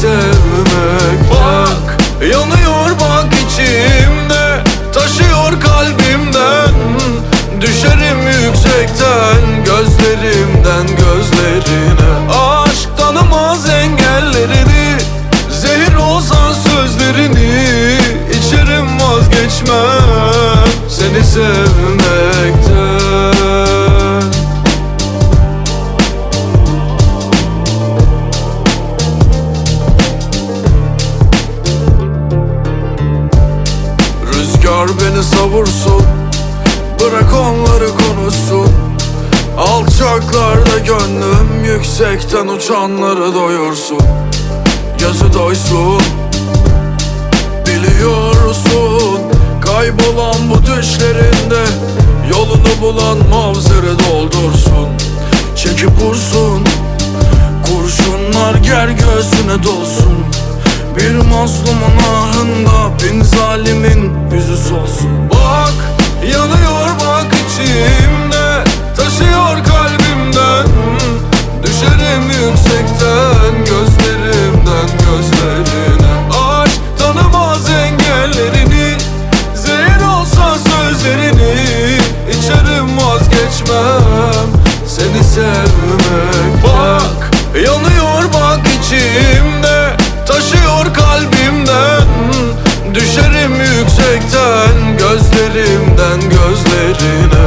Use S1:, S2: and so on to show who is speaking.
S1: sevmek. Bak yanıyor bak içimde, taşıyor kalbimden. Düşerim yüksekten gözlerimden gözlerine. Aşk tanımaz engellerini, zehir olsa sözlerini. İçerim vazgeçmem seni sevmekten. Rüzgar beni savursun, bırak onları konuşsun. Alçaklarda gönlüm, yüksekten uçanları doyursun. Gözü doysun, biliyorsun. Kaybolan bu düşlerinde yolunu bulan mavzeri doldursun. Çekip vursun, kurşunlar ger göğsüne dolsun. Bir mazlumun ahında bin zalimin yüzü solsun. Bak yanıyor bak içimde, taşıyor kalbimden. Düşerim yüksekten gözlerimden gözlerine. Aşk tanımaz engellerini, zehir olsa sözlerini. İçerim vazgeçmem seni sevmek. Bak yanıyor bak içimde, taşıyor kalbimden. Düşerim yüksekten gözlerimden gözlerine.